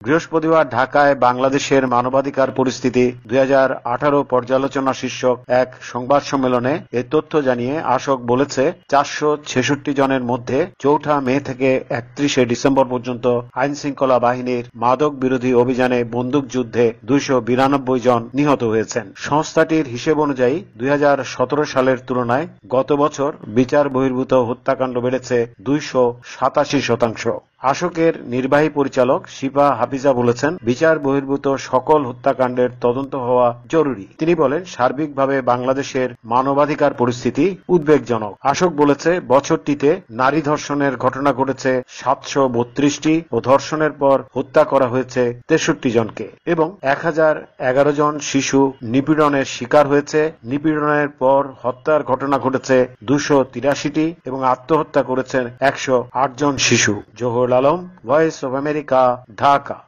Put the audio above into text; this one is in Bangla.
বৃহস্পতিবার ঢাকায় বাংলাদেশের মানবাধিকার পরিস্থিতি 2018 পর্যালোচনা শীর্ষক এক সংবাদ সম্মেলনে এ তথ্য জানিয়ে আশোক বলেছে, 466 জনের মধ্যে 4 মে থেকে 31 ডিসেম্বর পর্যন্ত আইনশৃঙ্খলা বাহিনীর মাদক বিরোধী অভিযানে বন্দুকযুদ্ধে 292 জন নিহত হয়েছেন। সংস্থাটির হিসেব অনুযায়ী 2017 সালের তুলনায় গত বছর বিচার বহির্ভূত হত্যাকাণ্ড বেড়েছে 287%। আশোকের নির্বাহী পরিচালক শিফা হাফিজা বলেছেন, বিচার বহির্ভূত সকল হত্যাকাণ্ডের তদন্ত হওয়া জরুরি। তিনি বলেন, সার্বিকভাবে বাংলাদেশের মানবাধিকার পরিস্থিতি উদ্বেগজনক। আশোক বলেছে, বছরটিতে নারী ধর্ষণের ঘটনা ঘটেছে 732টি ও ধর্ষণের পর হত্যা করা হয়েছে 63 জনকে এবং 1011 জন শিশু নিপীড়নের শিকার হয়েছে। নিপীড়নের পর হত্যার ঘটনা ঘটেছে 283টি এবং আত্মহত্যা করেছেন 108 জন শিশু। Johar Alam, voice of America, Dhaka.